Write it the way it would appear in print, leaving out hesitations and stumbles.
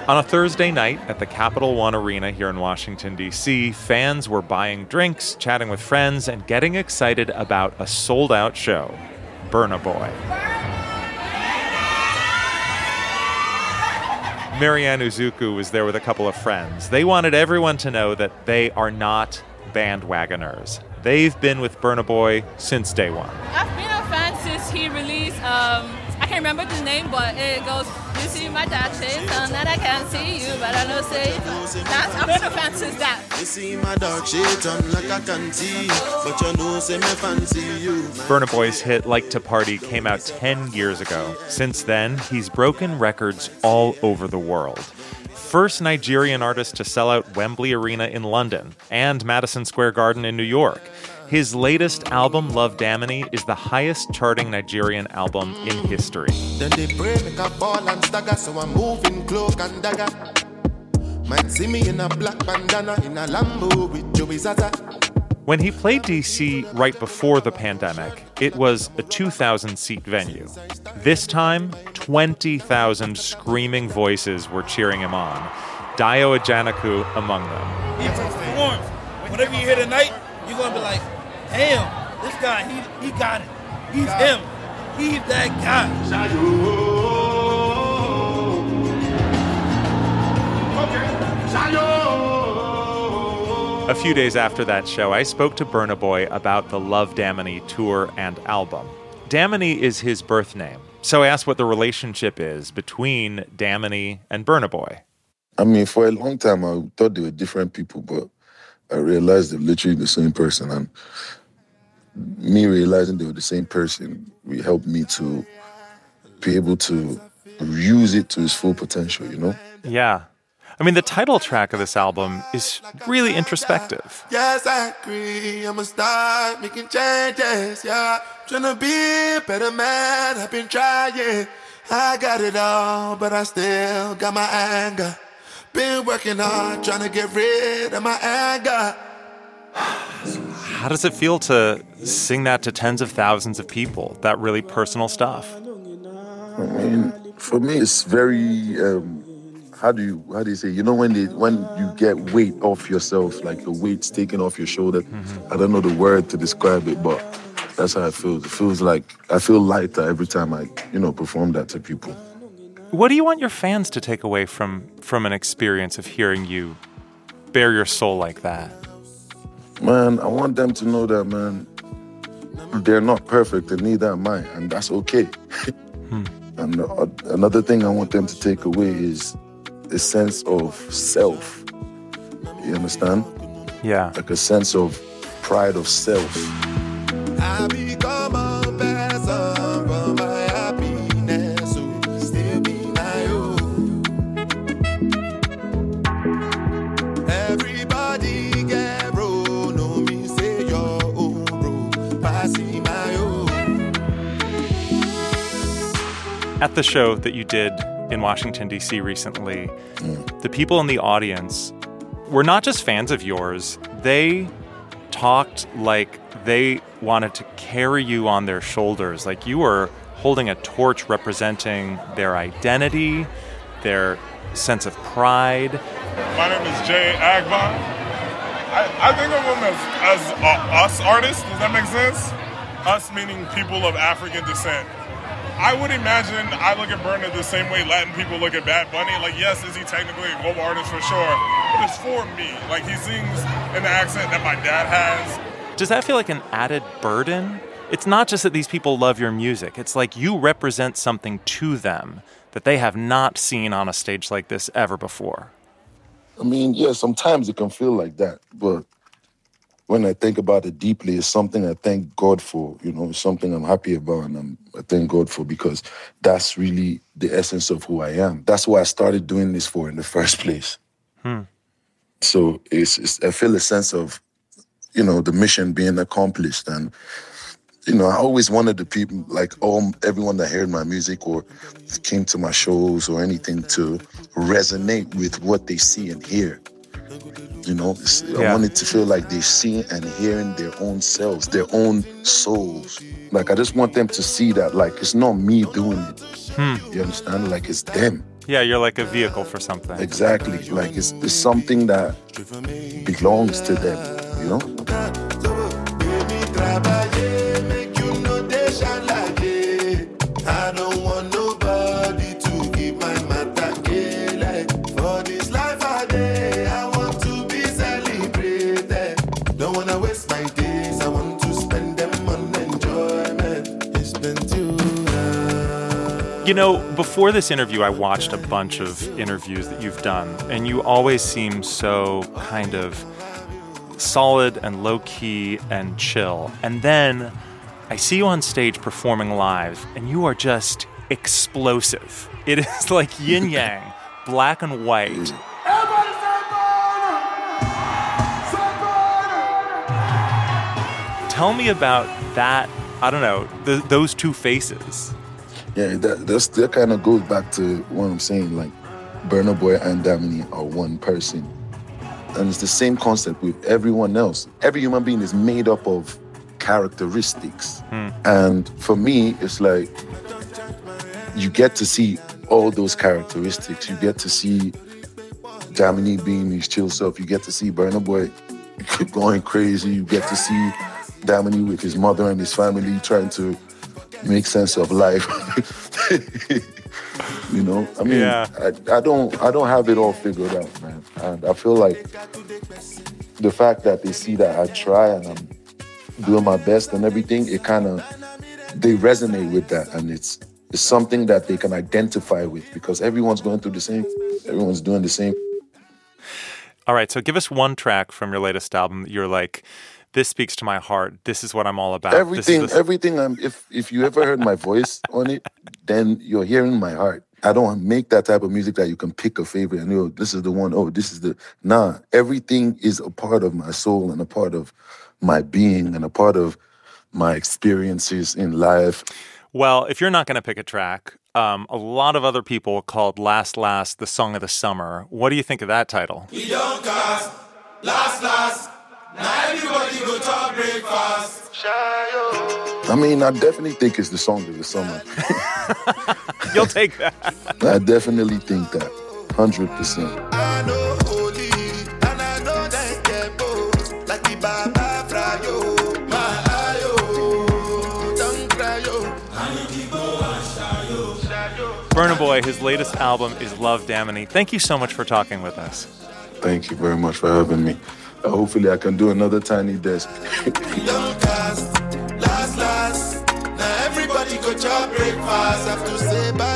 On a Thursday night at the Capital One Arena here in Washington, D.C., fans were buying drinks, chatting with friends, and getting excited about a sold-out show, Burna Boy. Marianne Uzuku was there with a couple of friends. They wanted everyone to know that they are not bandwagoners. They've been with Burna Boy since day one. I've been a fan since he released, I can't remember the name, but it goes, you see my dark shades, and that I can't see you, but I know say I've been a fan since that. You see my dark shades, like I can see, but you know say me fancy you. Burna Boy's hit Like to Party came out 10 years ago. Since then, he's broken records all over the world. First Nigerian artist to sell out Wembley Arena in London and Madison Square Garden in New York. His latest album, Love Damini, is the highest-charting Nigerian album in history. Then they pray, make a ball and stagger, so I'm moving cloak and dagger. Might see me in a black bandana, in a Lambo with Joey Zaza. When he played D.C. right before the pandemic, it was a 2,000-seat venue. This time, 20,000 screaming voices were cheering him on, Dio Ajanaku among them. He performs. Whatever you hear tonight, you're going to be like, damn, this guy, he got it. He's him. He's that guy. A few days after that show, I spoke to Burna Boy about the Love Damini tour and album. Damini is his birth name, so I asked what the relationship is between Damini and Burna Boy. I mean, for a long time, I thought they were different people, but I realized they're literally the same person. And me realizing they were the same person helped me to be able to use it to its full potential, you know? Yeah. I mean, the title track of this album is really introspective. Yes, I agree. I'ma start making changes, yeah. Trying to be a better man. I've been trying. I got it all, but I still got my anger. Been working hard, trying to get rid of my anger. How does it feel to sing that to tens of thousands of people, that really personal stuff? I mean, for me, it's very... How do you say? You know, when you get weight off yourself, like the weight's taken off your shoulder. I don't know the word to describe it, but that's how it feels. It feels like I feel lighter every time I, perform that to people. What do you want your fans to take away from an experience of hearing you bare your soul like that? Man, I want them to know that, man, they're not perfect and neither am I, and that's okay. And another thing I want them to take away is a sense of self. You understand? Yeah. Like a sense of pride of self. I become a person from my happiness, so still be my own. Everybody get bro, know me say your own bro, passing my own. At the show that you did in Washington, D.C. recently, the people in the audience were not just fans of yours. They talked like they wanted to carry you on their shoulders, like you were holding a torch representing their identity, their sense of pride. My name is Jay Agba. I think of them as us artists. Does that make sense? Us meaning people of African descent. I would imagine I look at Burna the same way Latin people look at Bad Bunny. Like, yes, is he technically a global artist for sure, but it's for me. Like, he sings in the accent that my dad has. Does that feel like an added burden? It's not just that these people love your music. It's like you represent something to them that they have not seen on a stage like this ever before. I mean, yeah, sometimes it can feel like that, but when I think about it deeply, it's something I thank God for, it's something I'm happy about and I thank God for because that's really the essence of who I am. That's what I started doing this for in the first place. So I feel a sense of, the mission being accomplished. And, I always wanted the people, like everyone that heard my music or came to my shows or anything to resonate with what they see and hear. I wanted to feel like they're seeing and hearing their own selves, their own souls. Like, I just want them to see that, like, it's not me doing it. You understand? Like, it's them. Yeah, you're like a vehicle for something. Exactly. Like it's something that belongs to them, you know? I don't want nobody to keep my matter for this life I want to be celebrated. Don't wanna waste my days, I want to spend them on enjoyment. It's been too long. You know, before this interview, I watched a bunch of interviews that you've done, and you always seem so kind of solid and low-key and chill. And then I see you on stage performing live, and you are just explosive. It is like yin-yang, black and white. Tell me about that, I don't know, those two faces. Yeah, that kind of goes back to what I'm saying, like Burna Boy and Damini are one person. And it's the same concept with everyone else. Every human being is made up of characteristics. And for me, it's like you get to see all those characteristics. You get to see Damini being his chill self. You get to see Burna Boy going crazy. You get to see Damini with his mother and his family trying to make sense of life. You know, I mean, yeah. I don't have it all figured out, man. And I feel like the fact that they see that I try and I'm doing my best and everything, they resonate with that, and it's something that they can identify with because everyone's going through the same, everyone's doing the same. All right, so give us one track from your latest album that you're like, this speaks to my heart. This is what I'm all about. Everything. If you ever heard my voice on it, then you're hearing my heart. I don't make that type of music that you can pick a favorite and, this is the one, this is the... Nah, everything is a part of my soul and a part of my being and a part of my experiences in life. Well, if you're not going to pick a track, a lot of other people called Last Last the song of the summer. What do you think of that title? We don't cast, last. Now everybody go to breakfast. I mean, I definitely think it's the song of the summer. You'll take that. I definitely think that. 100%. I know holy, and I know that get both. Like the Baba Frayo, my ayo, don't cry yo. I need to go and shayo. Burna Boy, his latest album is Love Damini. Thank you so much for talking with us. Thank you very much for having me. Hopefully I can do another Tiny Desk. Don't cast, last. Now everybody go to breakfast. Have to say bye.